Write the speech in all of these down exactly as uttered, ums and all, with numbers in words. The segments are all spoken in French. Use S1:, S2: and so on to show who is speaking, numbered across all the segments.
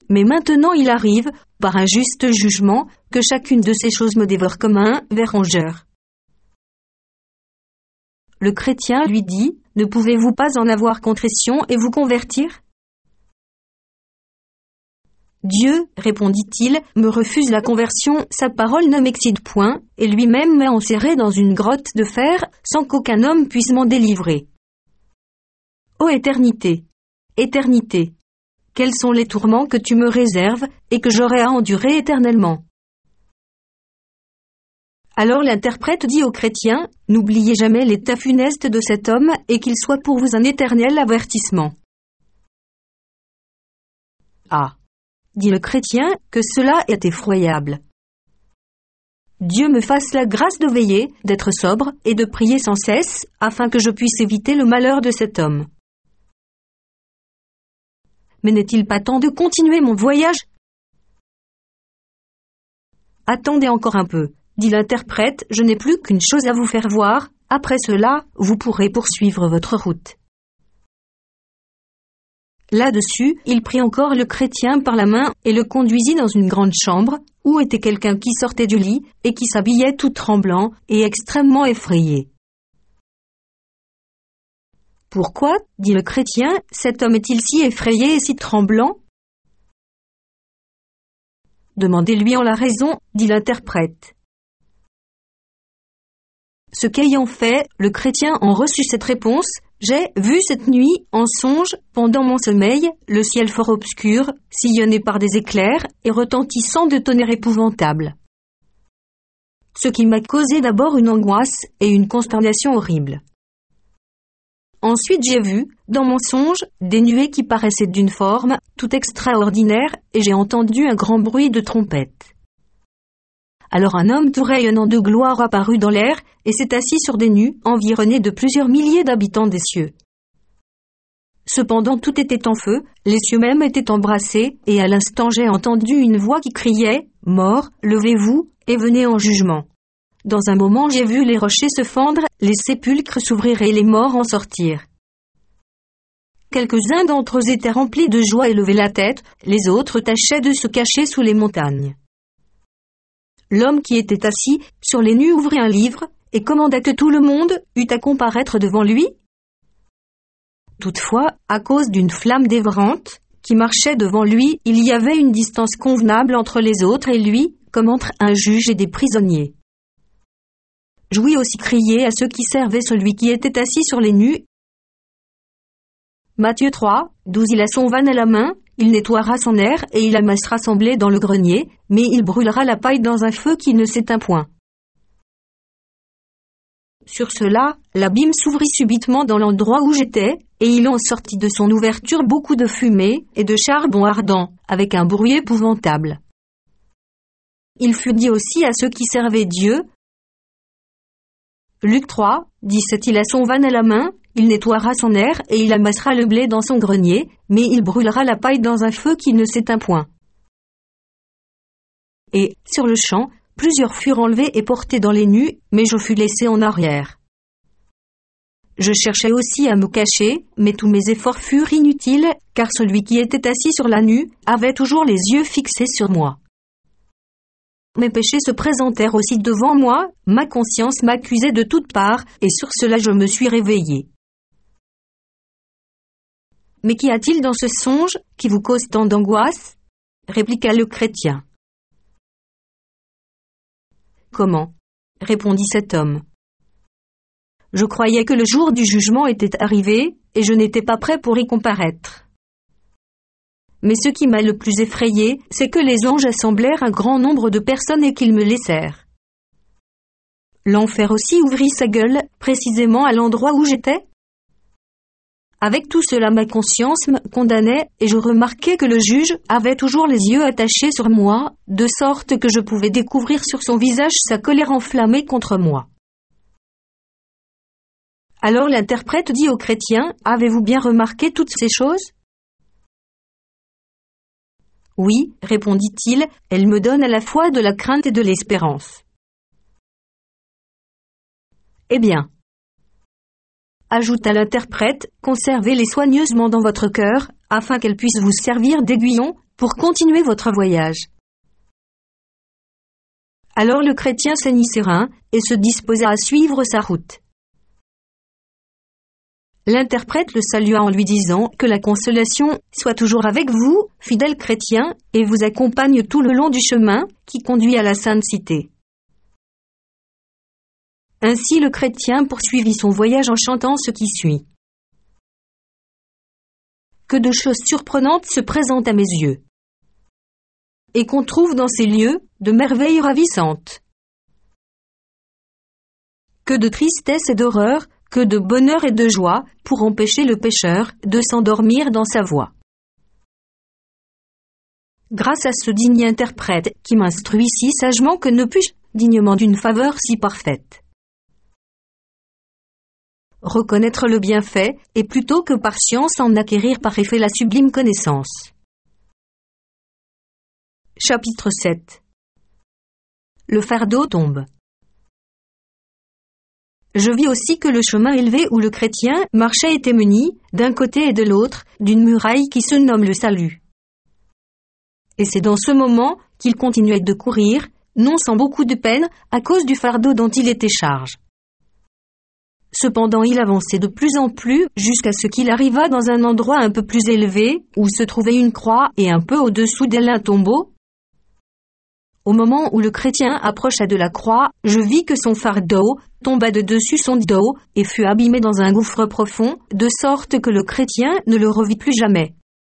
S1: mais maintenant il arrive, par un juste jugement, que chacune de ces choses me dévore comme un ver rongeur. Le chrétien lui dit, ne pouvez-vous pas en avoir contrition et vous convertir? Dieu, répondit-il, me refuse la conversion, sa parole ne m'excite point, et lui-même m'a enserré dans une grotte de fer, sans qu'aucun homme puisse m'en délivrer. Ô éternité! Éternité! Quels sont les tourments que tu me réserves, et que j'aurai à endurer éternellement? Alors l'interprète dit au chrétien, n'oubliez jamais l'état funeste de cet homme, et qu'il soit pour vous un éternel avertissement. Ah! Dit le chrétien, que cela est effroyable. Dieu me fasse la grâce de veiller, d'être sobre, et de prier sans cesse, afin que je puisse éviter le malheur de cet homme. Mais n'est-il pas temps de continuer mon voyage? Attendez encore un peu, dit l'interprète, je n'ai plus qu'une chose à vous faire voir, après cela, vous pourrez poursuivre votre route. Là-dessus, il prit encore le chrétien par la main et le conduisit dans une grande chambre, où était quelqu'un qui sortait du lit, et qui s'habillait tout tremblant et extrêmement effrayé. « Pourquoi, dit le chrétien, cet homme est-il si effrayé et si tremblant? » « Demandez-lui en la raison, dit l'interprète. » Ce qu'ayant fait, le chrétien en reçut cette réponse, « J'ai vu cette nuit, en songe, pendant mon sommeil, le ciel fort obscur, sillonné par des éclairs, et retentissant de tonnerres épouvantables. Ce qui m'a causé d'abord une angoisse et une consternation horrible. Ensuite j'ai vu, dans mon songe, des nuées qui paraissaient d'une forme tout extraordinaire, et j'ai entendu un grand bruit de trompette. Alors un homme tout rayonnant de gloire apparut dans l'air, et s'est assis sur des nues, environné de plusieurs milliers d'habitants des cieux. Cependant tout était en feu, les cieux même étaient embrassés, et à l'instant j'ai entendu une voix qui criait « Mort, levez-vous, et venez en jugement ». Dans un moment j'ai vu les rochers se fendre, les sépulcres s'ouvrir et les morts en sortir. Quelques-uns d'entre eux étaient remplis de joie et levaient la tête, les autres tâchaient de se cacher sous les montagnes. L'homme qui était assis sur les nues ouvrit un livre, et commanda que tout le monde eût à comparaître devant lui. Toutefois, à cause d'une flamme dévorante, qui marchait devant lui, il y avait une distance convenable entre les autres et lui, comme entre un juge et des prisonniers. J'ouïs aussi crier à ceux qui servaient celui qui était assis sur les nues. Matthieu trois, douze Il a son vanne à la main, il nettoiera son aire et il amassera son blé dans le grenier, mais il brûlera la paille dans un feu qui ne s'éteint point. Sur cela, l'abîme s'ouvrit subitement dans l'endroit où j'étais, et il en sortit de son ouverture beaucoup de fumée et de charbon ardent, avec un bruit épouvantable. Il fut dit aussi à ceux qui servaient Dieu, Luc trois, dix-sept Il a son vanne à la main, il nettoiera son aire et il amassera le blé dans son grenier, mais il brûlera la paille dans un feu qui ne s'éteint point. Et, sur le champ, plusieurs furent enlevés et portés dans les nues, mais je fus laissé en arrière. Je cherchais aussi à me cacher, mais tous mes efforts furent inutiles, car celui qui était assis sur la nue avait toujours les yeux fixés sur moi. Mes péchés se présentèrent aussi devant moi, ma conscience m'accusait de toutes parts, et sur cela je me suis réveillé. Mais qu'y a-t-il dans ce songe qui vous cause tant d'angoisse? Répliqua le chrétien. Comment? Répondit cet homme. Je croyais que le jour du jugement était arrivé, et je n'étais pas prêt pour y comparaître. Mais ce qui m'a le plus effrayé, c'est que les anges assemblèrent un grand nombre de personnes et qu'ils me laissèrent. L'enfer aussi ouvrit sa gueule, précisément à l'endroit où j'étais. Avec tout cela, ma conscience me condamnait, et je remarquai que le juge avait toujours les yeux attachés sur moi, de sorte que je pouvais découvrir sur son visage sa colère enflammée contre moi. Alors l'interprète dit au chrétien, « Avez-vous bien remarqué toutes ces choses ?» « Oui, répondit-il, elle me donne à la fois de la crainte et de l'espérance. » « Eh bien, ajouta l'interprète, conservez-les soigneusement dans votre cœur, afin qu'elles puissent vous servir d'aiguillon, pour continuer votre voyage. Alors le chrétien ceignit ses reins et se disposa à suivre sa route. L'interprète le salua en lui disant que la consolation soit toujours avec vous, fidèle chrétien, et vous accompagne tout le long du chemin qui conduit à la Sainte Cité. Ainsi le chrétien poursuivit son voyage en chantant ce qui suit. Que de choses surprenantes se présentent à mes yeux, et qu'on trouve dans ces lieux de merveilles ravissantes. Que de tristesse et d'horreur, que de bonheur et de joie, pour empêcher le pécheur de s'endormir dans sa voie. Grâce à ce digne interprète qui m'instruit si sagement que ne puis-je dignement d'une faveur si parfaite. Reconnaître le bienfait, et plutôt que par science en acquérir par effet la sublime connaissance. Chapitre sept. Le fardeau tombe. Je vis aussi que le chemin élevé où le chrétien marchait était muni, d'un côté et de l'autre, d'une muraille qui se nomme le salut. Et c'est dans ce moment qu'il continuait de courir, non sans beaucoup de peine, à cause du fardeau dont il était charge. Cependant il avançait de plus en plus jusqu'à ce qu'il arriva dans un endroit un peu plus élevé, où se trouvait une croix et un peu au-dessous d'elle un tombeau. Au moment où le chrétien approcha de la croix, je vis que son fardeau tomba de dessus son dos et fut abîmé dans un gouffre profond, de sorte que le chrétien ne le revit plus jamais.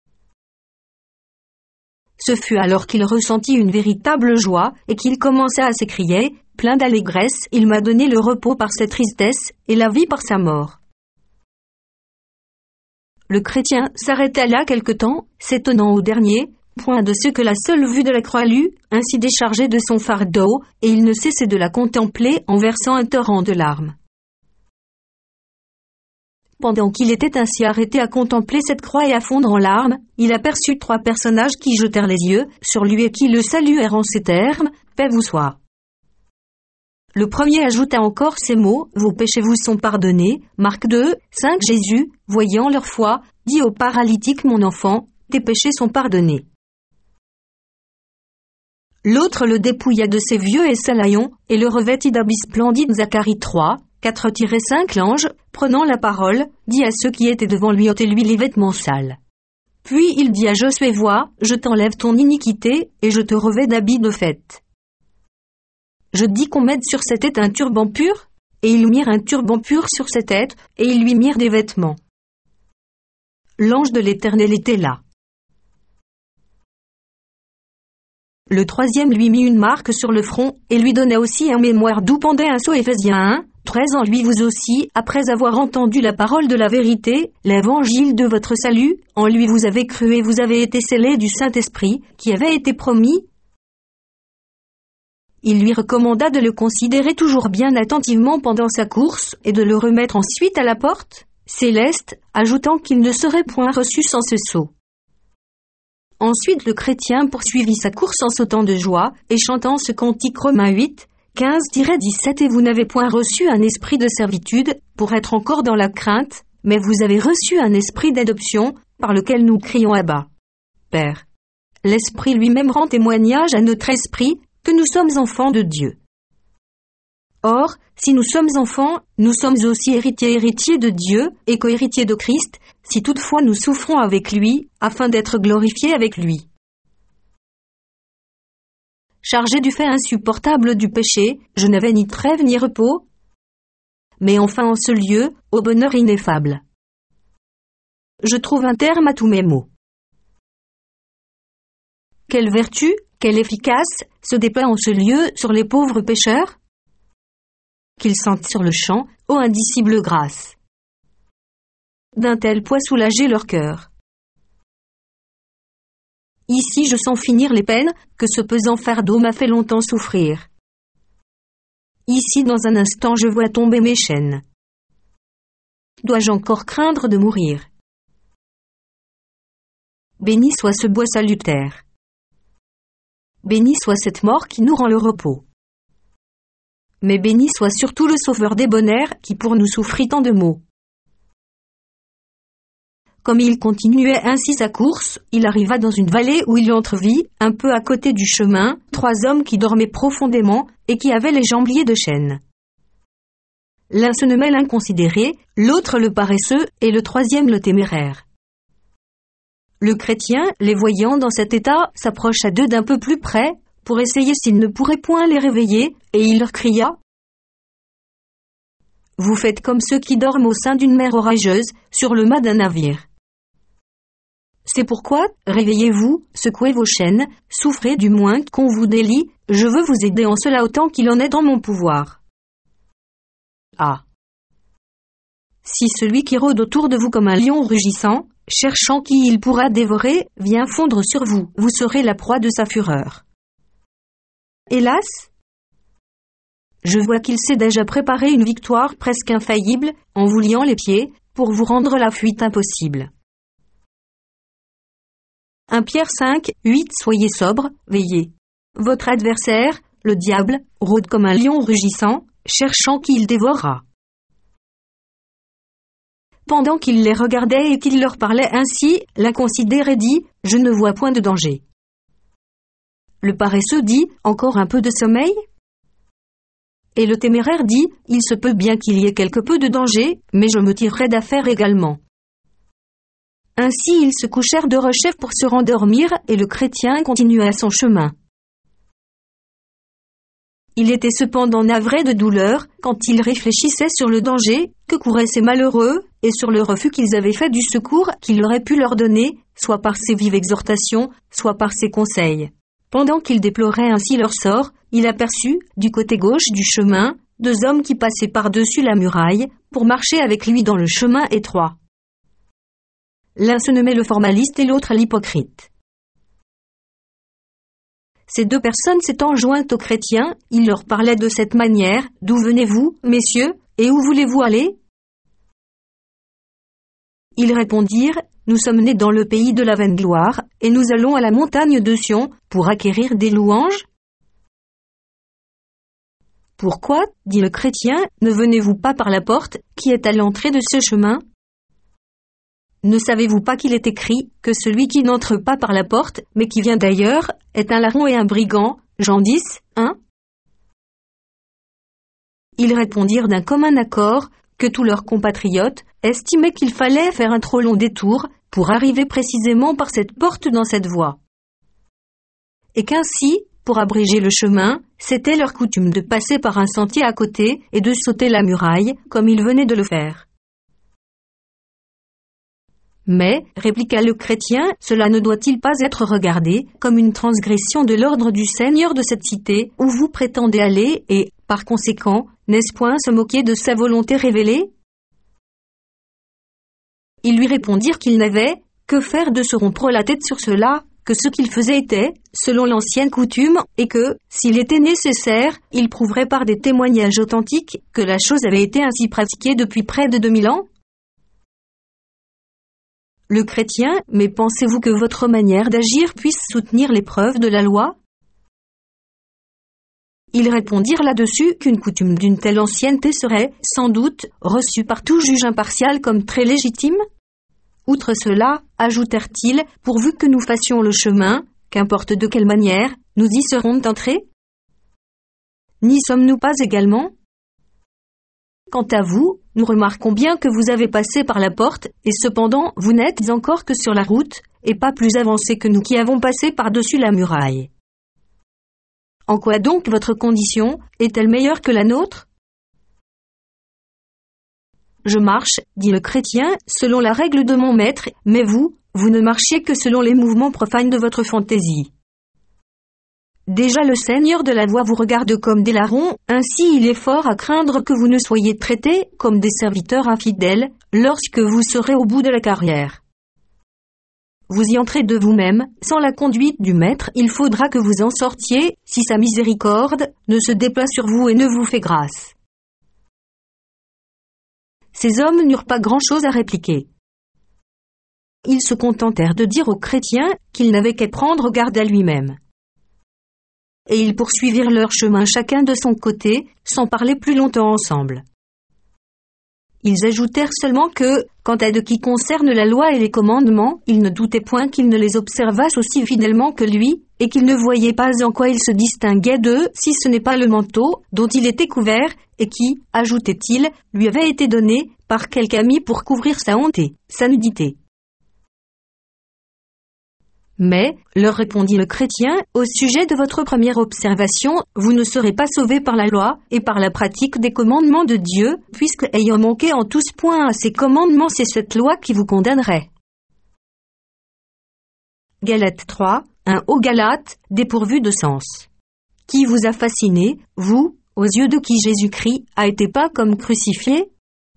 S1: Ce fut alors qu'il ressentit une véritable joie et qu'il commença à s'écrier, plein d'allégresse, il m'a donné le repos par sa tristesse et la vie par sa mort. Le chrétien s'arrêta là quelque temps, s'étonnant au dernier point de ce que la seule vue de la croix l'eût ainsi déchargé de son fardeau, et il ne cessait de la contempler en versant un torrent de larmes. Pendant qu'il était ainsi arrêté à contempler cette croix et à fondre en larmes, il aperçut trois personnages qui jetèrent les yeux sur lui et qui le saluèrent en ces termes, « Paix vous soit ». Le premier ajouta encore ces mots, « Vos péchés vous sont pardonnés ». Marc deux, cinq. Jésus, voyant leur foi, dit au paralytique, « Mon enfant, tes péchés sont pardonnés ». L'autre le dépouilla de ses vieux et salaillons, et le revêtit d'habits splendides. Zacharie trois, quatre à cinq. L'ange, prenant la parole, dit à ceux qui étaient devant lui, ôtez-lui les vêtements sales. Puis il dit à Josué, vois, je t'enlève ton iniquité, et je te revêts d'habits de fête. Je dis qu'on mette sur sa tête un turban pur, et ils mirent un turban pur sur sa tête, et ils lui mirent des vêtements. L'ange de l'Éternel était là. Le troisième lui mit une marque sur le front, et lui donna aussi un mémoire d'où pendait un sceau. Éphésiens un, treize. En lui vous aussi, après avoir entendu la parole de la vérité, l'évangile de votre salut, en lui vous avez cru et vous avez été scellés du Saint-Esprit, qui avait été promis. Il lui recommanda de le considérer toujours bien attentivement pendant sa course, et de le remettre ensuite à la porte céleste, ajoutant qu'il ne serait point reçu sans ce sceau. Ensuite le chrétien poursuivit sa course en sautant de joie, et chantant ce cantique. Romains huit, quinze à dix-sept. Et vous n'avez point reçu un esprit de servitude, pour être encore dans la crainte, mais vous avez reçu un esprit d'adoption, par lequel nous crions Abba, Père. L'Esprit lui-même rend témoignage à notre esprit, que nous sommes enfants de Dieu. Or, si nous sommes enfants, nous sommes aussi héritiers héritiers de Dieu, et co-héritiers de Christ, si toutefois nous souffrons avec lui, afin d'être glorifiés avec lui. Chargé du fait insupportable du péché, je n'avais ni trêve ni repos, mais enfin en ce lieu, au bonheur ineffable. Je trouve un terme à tous mes maux. Quelle vertu, quelle efficace, se déploie en ce lieu sur les pauvres pécheurs? Qu'ils sentent sur le champ, ô indicible grâce. D'un tel poids soulager leur cœur. Ici je sens finir les peines, que ce pesant fardeau m'a fait longtemps souffrir. Ici dans un instant je vois tomber mes chaînes. Dois-je encore craindre de mourir? Béni soit ce bois salutaire. Béni soit cette mort qui nous rend le repos. Mais béni soit surtout le Sauveur débonnaire qui pour nous souffrit tant de maux. Comme il continuait ainsi sa course, il arriva dans une vallée où il entrevit, un peu à côté du chemin, trois hommes qui dormaient profondément et qui avaient les jambes liées de chaînes. L'un se nommait l'inconsidéré, l'autre le paresseux et le troisième le téméraire. Le chrétien, les voyant dans cet état, s'approcha d'eux d'un peu plus près pour essayer s'il ne pourrait point les réveiller, et il leur cria : « Vous faites comme ceux qui dorment au sein d'une mer orageuse, sur le mât d'un navire. C'est pourquoi, réveillez-vous, secouez vos chaînes, souffrez du moins qu'on vous délie, je veux vous aider en cela autant qu'il en est dans mon pouvoir. Ah. Si celui qui rôde autour de vous comme un lion rugissant, cherchant qui il pourra dévorer, vient fondre sur vous, vous serez la proie de sa fureur. Hélas, je vois qu'il s'est déjà préparé une victoire presque infaillible, en vous liant les pieds, pour vous rendre la fuite impossible. premier Pierre cinq, huit Soyez sobre, veillez. Votre adversaire, le diable, rôde comme un lion rugissant, cherchant qui il dévorera. Pendant qu'il les regardait et qu'il leur parlait ainsi, l'inconsidéré dit : Je ne vois point de danger. Le paresseux dit : Encore un peu de sommeil ? Et le téméraire dit : Il se peut bien qu'il y ait quelque peu de danger, mais je me tirerai d'affaire également. Ainsi ils se couchèrent de rechef pour se rendormir, et le chrétien continua son chemin. Il était cependant navré de douleur, quand il réfléchissait sur le danger que couraient ces malheureux, et sur le refus qu'ils avaient fait du secours qu'il aurait pu leur donner, soit par ses vives exhortations, soit par ses conseils. Pendant qu'il déplorait ainsi leur sort, il aperçut, du côté gauche du chemin, deux hommes qui passaient par-dessus la muraille, pour marcher avec lui dans le chemin étroit. L'un se nommait le formaliste et l'autre l'hypocrite. Ces deux personnes s'étant jointes aux chrétiens, il leur parlait de cette manière : « D'où venez-vous, messieurs, et où voulez-vous aller ?» Ils répondirent : « Nous sommes nés dans le pays de la vaine gloire, et nous allons à la montagne de Sion pour acquérir des louanges. » « Pourquoi, dit le chrétien, ne venez-vous pas par la porte qui est à l'entrée de ce chemin ? Ne savez-vous pas qu'il est écrit que celui qui n'entre pas par la porte, mais qui vient d'ailleurs, est un larron et un brigand, Jean dix, un ? Ils répondirent d'un commun accord que tous leurs compatriotes estimaient qu'il fallait faire un trop long détour pour arriver précisément par cette porte dans cette voie. Et qu'ainsi, pour abréger le chemin, c'était leur coutume de passer par un sentier à côté et de sauter la muraille, comme ils venaient de le faire. Mais, répliqua le chrétien, cela ne doit-il pas être regardé comme une transgression de l'ordre du Seigneur de cette cité où vous prétendez aller et, par conséquent, n'est-ce point se moquer de sa volonté révélée ? Ils lui répondirent qu'ils n'avaient que faire de se rompre la tête sur cela, que ce qu'ils faisaient était, selon l'ancienne coutume, et que, s'il était nécessaire, ils prouveraient par des témoignages authentiques que la chose avait été ainsi pratiquée depuis près de deux mille ans. Le chrétien, mais pensez-vous que votre manière d'agir puisse soutenir les preuves de la loi ? Ils répondirent là-dessus qu'une coutume d'une telle ancienneté serait, sans doute, reçue par tout juge impartial comme très légitime. Outre cela, ajoutèrent-ils, pourvu que nous fassions le chemin, qu'importe de quelle manière, nous y serons entrés ? N'y sommes-nous pas également ? Quant à vous, nous remarquons bien que vous avez passé par la porte, et cependant vous n'êtes encore que sur la route, et pas plus avancés que nous qui avons passé par-dessus la muraille. En quoi donc votre condition est-elle meilleure que la nôtre ? Je marche, dit le chrétien, selon la règle de mon maître, mais vous, vous ne marchiez que selon les mouvements profanes de votre fantaisie. Déjà le Seigneur de la voie vous regarde comme des larrons, ainsi il est fort à craindre que vous ne soyez traités comme des serviteurs infidèles, lorsque vous serez au bout de la carrière. Vous y entrez de vous-même, sans la conduite du Maître, il faudra que vous en sortiez, si sa miséricorde ne se déploie sur vous et ne vous fait grâce. Ces hommes n'eurent pas grand-chose à répliquer. Ils se contentèrent de dire aux chrétiens qu'il n'avait qu'à prendre garde à lui-même. Et ils poursuivirent leur chemin chacun de son côté, sans parler plus longtemps ensemble. Ils ajoutèrent seulement que, quant à de qui concerne la loi et les commandements, ils ne doutaient point qu'ils ne les observassent aussi fidèlement que lui, et qu'ils ne voyaient pas en quoi ils se distinguaient d'eux, si ce n'est pas le manteau, dont il était couvert, et qui, ajoutait-il, lui avait été donné, par quelque ami pour couvrir sa honte et sa nudité. Mais, leur répondit le chrétien, au sujet de votre première observation, vous ne serez pas sauvés par la loi, et par la pratique des commandements de Dieu, puisque ayant manqué en tous points à ces commandements, c'est cette loi qui vous condamnerait. Galates trois, un aux Galates, dépourvu de sens. Qui vous a fasciné, vous, aux yeux de qui Jésus-Christ a été peint comme crucifié?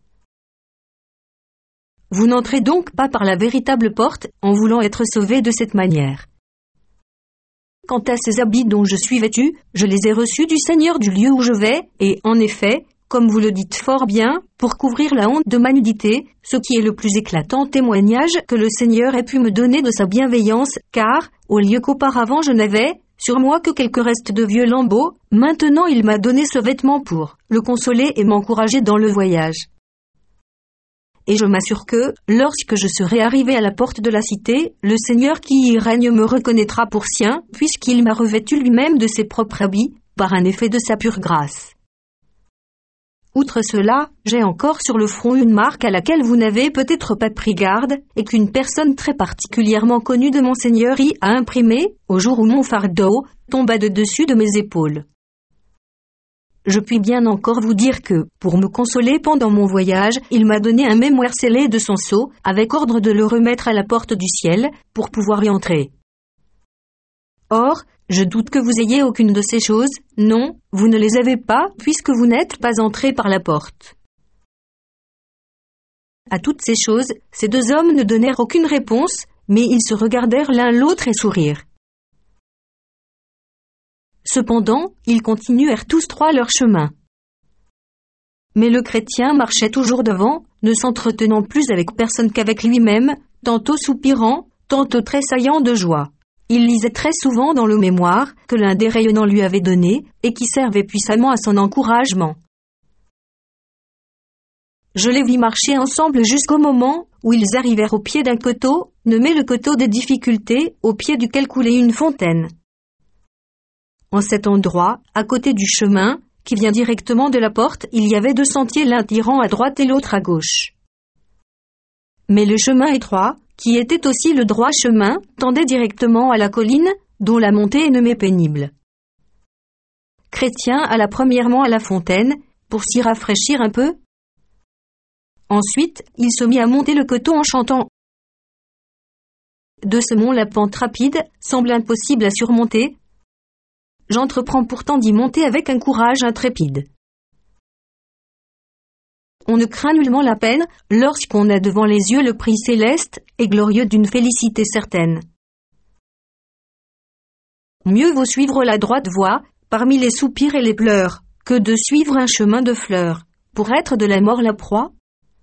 S1: Vous n'entrez donc pas par la véritable porte, en voulant être sauvés de cette manière. Quant à ces habits dont je suis vêtu, je les ai reçus du Seigneur du lieu où je vais, et, en effet, comme vous le dites fort bien, pour couvrir la honte de ma nudité, ce qui est le plus éclatant témoignage que le Seigneur ait pu me donner de sa bienveillance, car, au lieu qu'auparavant je n'avais, sur moi que quelques restes de vieux lambeaux, maintenant il m'a donné ce vêtement pour le consoler et m'encourager dans le voyage. Et je m'assure que, lorsque je serai arrivé à la porte de la cité, le Seigneur qui y règne me reconnaîtra pour sien, puisqu'il m'a revêtu lui-même de ses propres habits, par un effet de sa pure grâce. Outre cela, j'ai encore sur le front une marque à laquelle vous n'avez peut-être pas pris garde, et qu'une personne très particulièrement connue de mon Seigneur y a imprimée, au jour où mon fardeau tomba de dessus de mes épaules. Je puis bien encore vous dire que, pour me consoler pendant mon voyage, il m'a donné un mémoire scellé de son sceau, avec ordre de le remettre à la porte du ciel, pour pouvoir y entrer. Or, je doute que vous ayez aucune de ces choses, non, vous ne les avez pas, puisque vous n'êtes pas entré par la porte. À toutes ces choses, ces deux hommes ne donnèrent aucune réponse, mais ils se regardèrent l'un l'autre et sourirent. Cependant, ils continuèrent tous trois leur chemin. Mais le chrétien marchait toujours devant, ne s'entretenant plus avec personne qu'avec lui-même, tantôt soupirant, tantôt tressaillant de joie. Il lisait très souvent dans le mémoire que l'un des rayonnants lui avait donné, et qui servait puissamment à son encouragement. Je les vis marcher ensemble jusqu'au moment où ils arrivèrent au pied d'un coteau, nommé le coteau des difficultés, au pied duquel coulait une fontaine. En cet endroit, à côté du chemin, qui vient directement de la porte, il y avait deux sentiers, l'un tirant à droite et l'autre à gauche. Mais le chemin étroit, qui était aussi le droit chemin, tendait directement à la colline, dont la montée est nommée pénible. Chrétien alla premièrement à la fontaine, pour s'y rafraîchir un peu. Ensuite, il se mit à monter le coteau en chantant. De ce mont la pente rapide semble impossible à surmonter. J'entreprends pourtant d'y monter avec un courage intrépide. On ne craint nullement la peine lorsqu'on a devant les yeux le prix céleste et glorieux d'une félicité certaine. Mieux vaut suivre la droite voie, parmi les soupirs et les pleurs, que de suivre un chemin de fleurs, pour être de la mort la proie.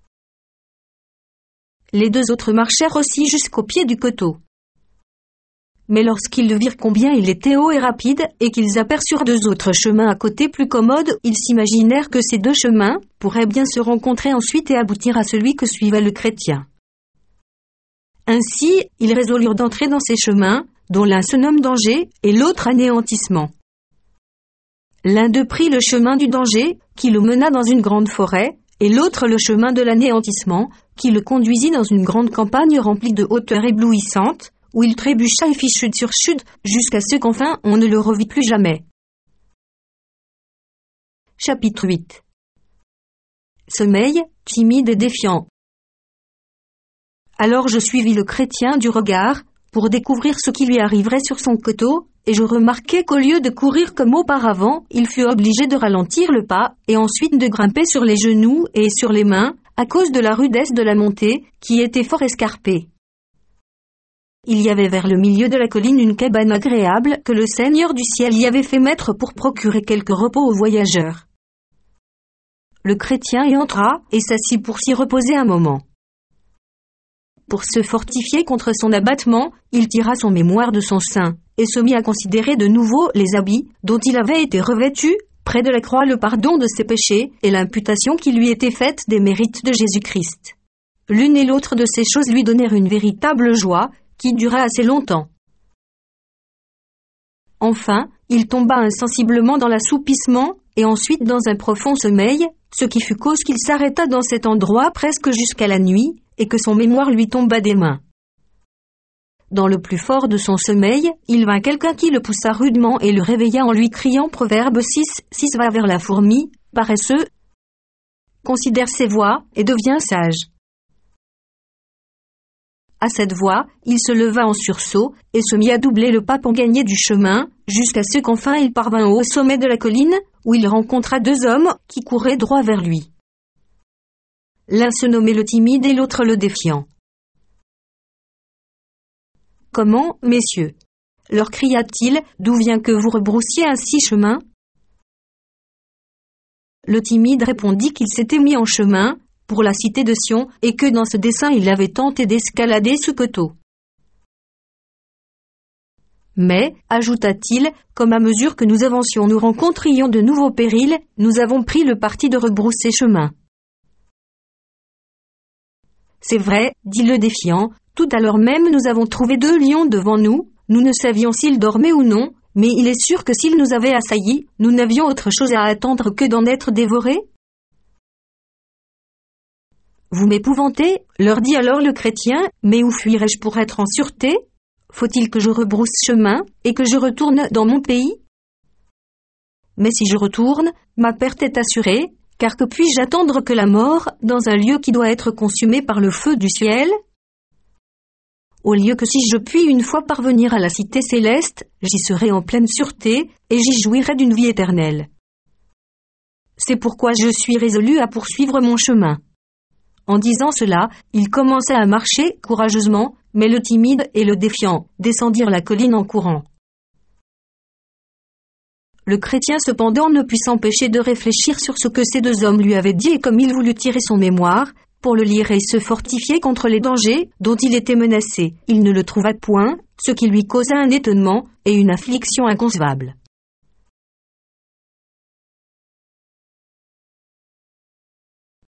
S1: Les deux autres marchèrent aussi jusqu'au pied du coteau. Mais lorsqu'ils virent combien il était haut et rapide, et qu'ils aperçurent deux autres chemins à côté plus commodes, ils s'imaginèrent que ces deux chemins pourraient bien se rencontrer ensuite et aboutir à celui que suivait le chrétien. Ainsi, ils résolurent d'entrer dans ces chemins, dont l'un se nomme danger, et l'autre anéantissement. L'un d'eux prit le chemin du danger, qui le mena dans une grande forêt, et l'autre le chemin de l'anéantissement, qui le conduisit dans une grande campagne remplie de hauteurs éblouissantes, où il trébucha et fit chute sur chute, jusqu'à ce qu'enfin on ne le revit plus jamais. Chapitre huit. Sommeil, timide et défiant. Alors je suivis le chrétien du regard, pour découvrir ce qui lui arriverait sur son coteau, et je remarquai qu'au lieu de courir comme auparavant, il fut obligé de ralentir le pas, et ensuite de grimper sur les genoux et sur les mains, à cause de la rudesse de la montée, qui était fort escarpée. Il y avait vers le milieu de la colline une cabane agréable que le Seigneur du ciel y avait fait mettre pour procurer quelque repos aux voyageurs. Le chrétien y entra et s'assit pour s'y reposer un moment. Pour se fortifier contre son abattement, il tira son mémoire de son sein et se mit à considérer de nouveau les habits dont il avait été revêtu, près de la croix le pardon de ses péchés et l'imputation qui lui était faite des mérites de Jésus-Christ. L'une et l'autre de ces choses lui donnèrent une véritable joie, qui dura assez longtemps. Enfin, il tomba insensiblement dans l'assoupissement, et ensuite dans un profond sommeil, ce qui fut cause qu'il s'arrêta dans cet endroit presque jusqu'à la nuit, et que son mémoire lui tomba des mains. Dans le plus fort de son sommeil, il vint quelqu'un qui le poussa rudement et le réveilla en lui criant Proverbe six, six Va vers la fourmi, paresseux, considère ses voies, et deviens sage. À cette voix, il se leva en sursaut, et se mit à doubler le pas pour gagner du chemin, jusqu'à ce qu'enfin il parvint au sommet de la colline, où il rencontra deux hommes qui couraient droit vers lui. L'un se nommait le timide et l'autre le défiant. « Comment, messieurs ?» leur cria-t-il, « d'où vient que vous rebroussiez ainsi chemin ?» Le timide répondit qu'il s'était mis en chemin pour la cité de Sion, et que dans ce dessein il avait tenté d'escalader ce coteau. Mais, ajouta-t-il, comme à mesure que nous avancions nous rencontrions de nouveaux périls, nous avons pris le parti de rebrousser chemin. C'est vrai, dit le défiant, tout à l'heure même nous avons trouvé deux lions devant nous, nous ne savions s'ils dormaient ou non, mais il est sûr que s'ils nous avaient assaillis, nous n'avions autre chose à attendre que d'en être dévorés. Vous m'épouvantez, leur dit alors le chrétien, mais où fuirai-je pour être en sûreté ? Faut-il que je rebrousse chemin, et que je retourne dans mon pays ? Mais si je retourne, ma perte est assurée, car que puis-je attendre que la mort, dans un lieu qui doit être consumé par le feu du ciel ? Au lieu que si je puis une fois parvenir à la cité céleste, j'y serai en pleine sûreté, et j'y jouirai d'une vie éternelle. C'est pourquoi je suis résolu à poursuivre mon chemin. En disant cela, il commença à marcher courageusement, mais le timide et le défiant descendirent la colline en courant. Le chrétien cependant ne put s'empêcher de réfléchir sur ce que ces deux hommes lui avaient dit et comme il voulut tirer son mémoire, pour le lire et se fortifier contre les dangers dont il était menacé, il ne le trouva point, ce qui lui causa un étonnement et une affliction inconcevable.